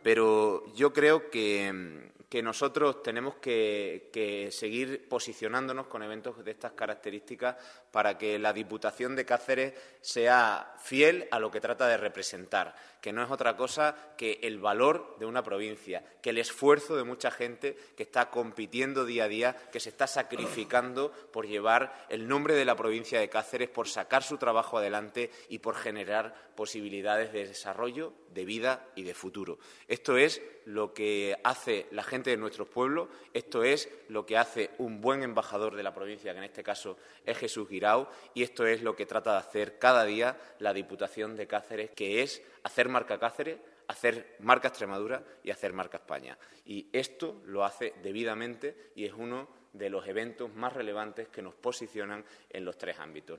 pero yo creo que nosotros tenemos que seguir posicionándonos con eventos de estas características para que la Diputación de Cáceres sea fiel a lo que trata de representar, que no es otra cosa que el valor de una provincia, que el esfuerzo de mucha gente que está compitiendo día a día, que se está sacrificando por llevar el nombre de la provincia de Cáceres, por sacar su trabajo adelante y por generar posibilidades de desarrollo, de vida y de futuro. Esto es lo que hace la gente de nuestros pueblos, esto es lo que hace un buen embajador de la provincia, que en este caso es Jesús Guirao, y esto es lo que trata de hacer cada día la Diputación de Cáceres, que es hacer marca Cáceres, hacer marca Extremadura y hacer marca España. Y esto lo hace debidamente y es uno de los eventos más relevantes que nos posicionan en los tres ámbitos.